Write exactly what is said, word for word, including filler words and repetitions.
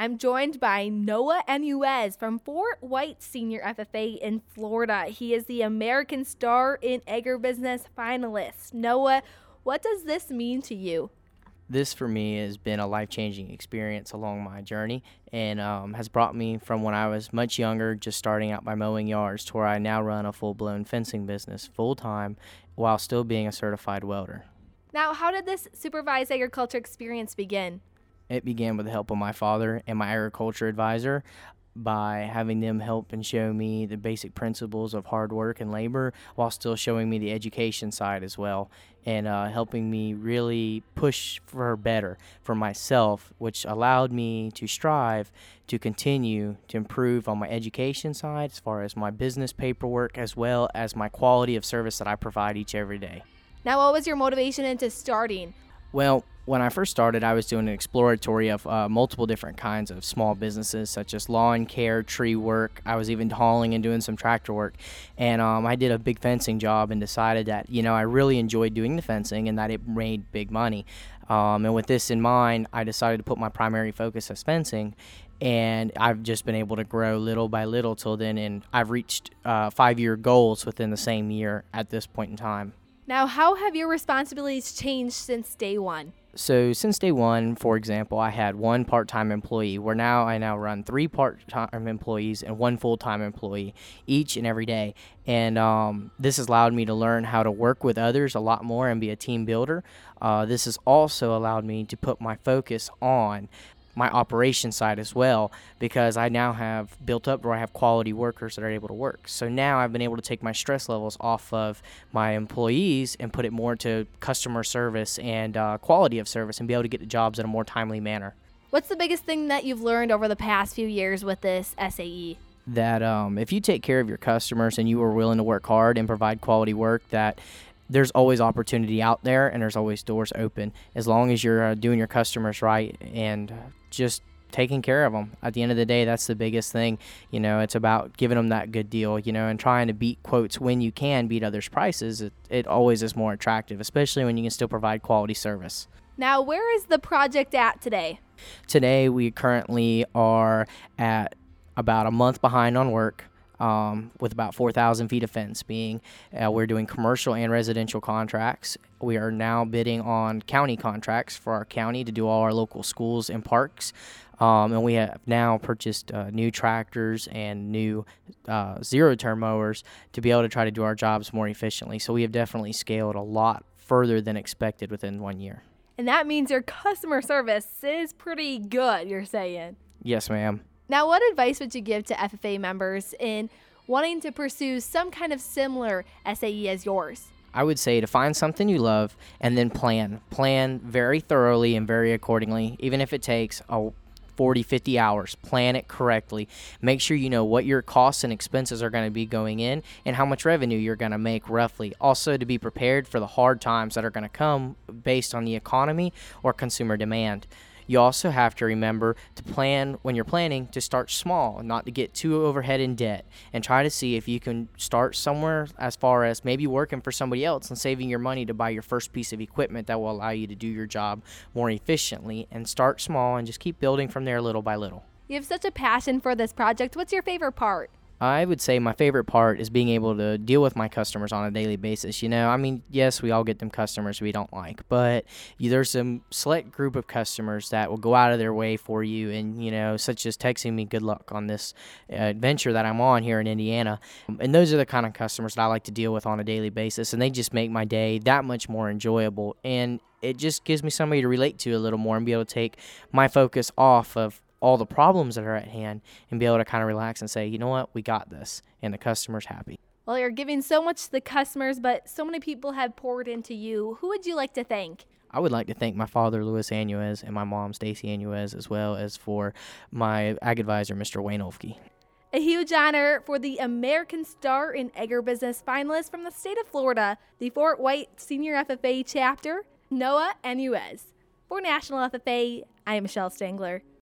I'm joined by Noah Enuez from Fort White Senior F F A in Florida. He is the American Star in Agribusiness finalist. Noah, what does this mean to you? This for me has been a life-changing experience along my journey and um, has brought me from when I was much younger, just starting out by mowing yards, to where I now run a full-blown fencing business full-time while still being a certified welder. Now, how did this supervised agriculture experience begin? It began with the help of my father and my agriculture advisor by having them help and show me the basic principles of hard work and labor while still showing me the education side as well, and uh, helping me really push for better for myself, which allowed me to strive to continue to improve on my education side as far as my business paperwork as well as my quality of service that I provide each every day. Now, what was your motivation into starting? Well, when I first started, I was doing an exploratory of uh, multiple different kinds of small businesses, such as lawn care, tree work. I was even hauling and doing some tractor work. And um, I did a big fencing job and decided that, you know, I really enjoyed doing the fencing and that it made big money. Um, and with this in mind, I decided to put my primary focus as fencing. And I've just been able to grow little by little till then. And I've reached uh, five-year goals within the same year at this point in time. Now, how have your responsibilities changed since day one? So since day one, for example, I had one part-time employee, where now I now run three part-time employees and one full-time employee each and every day. And um, this has allowed me to learn how to work with others a lot more and be a team builder. Uh, this has also allowed me to put my focus on my operation side as well, because I now have built up where I have quality workers that are able to work. So now I've been able to take my stress levels off of my employees and put it more to customer service and uh, quality of service and be able to get the jobs in a more timely manner. What's the biggest thing that you've learned over the past few years with this S A E? That um, if you take care of your customers and you are willing to work hard and provide quality work, that there's always opportunity out there and there's always doors open as long as you're uh, doing your customers right and just taking care of them. At the end of the day, that's the biggest thing. You know, it's about giving them that good deal, you know, and trying to beat quotes when you can beat others' prices. It, it always is more attractive, especially when you can still provide quality service. Now, where is the project at today? Today, we currently are at about a month behind on work. Um, with about four thousand feet of fence being, uh, we're doing commercial and residential contracts. We are now bidding on county contracts for our county to do all our local schools and parks. Um, and we have now purchased uh, new tractors and new uh, zero-turn mowers to be able to try to do our jobs more efficiently. So we have definitely scaled a lot further than expected within one year. And that means your customer service is pretty good, you're saying? Yes, ma'am. Now, what advice would you give to F F A members in wanting to pursue some kind of similar S A E as yours? I would say to find something you love and then plan. Plan very thoroughly and very accordingly, even if it takes a forty, fifty hours. Plan it correctly. Make sure you know what your costs and expenses are going to be going in and how much revenue you're going to make roughly. Also, to be prepared for the hard times that are going to come based on the economy or consumer demand. You also have to remember to plan, when you're planning, to start small, not to get too overhead in debt, and try to see if you can start somewhere as far as maybe working for somebody else and saving your money to buy your first piece of equipment that will allow you to do your job more efficiently, and start small and just keep building from there little by little. You have such a passion for this project. What's your favorite part? I would say my favorite part is being able to deal with my customers on a daily basis. You know, I mean, yes, we all get them customers we don't like, but you, there's some select group of customers that will go out of their way for you, and, you know, such as texting me good luck on this uh, adventure that I'm on here in Indiana. And those are the kind of customers that I like to deal with on a daily basis, and they just make my day that much more enjoyable. And it just gives me somebody to relate to a little more and be able to take my focus off of all the problems that are at hand and be able to kind of relax and say, you know what, we got this, and the customer's happy. Well, you're giving so much to the customers, but so many people have poured into you. Who would you like to thank? I would like to thank my father, Louis Enuez, and my mom, Stacy Enuez, as well as for my ag advisor, Mister Wayne Olfke. A huge honor for the American Star in Agribusiness finalist from the state of Florida, the Fort White Senior F F A chapter, Noah Enuez. For National F F A, I am Michelle Stangler.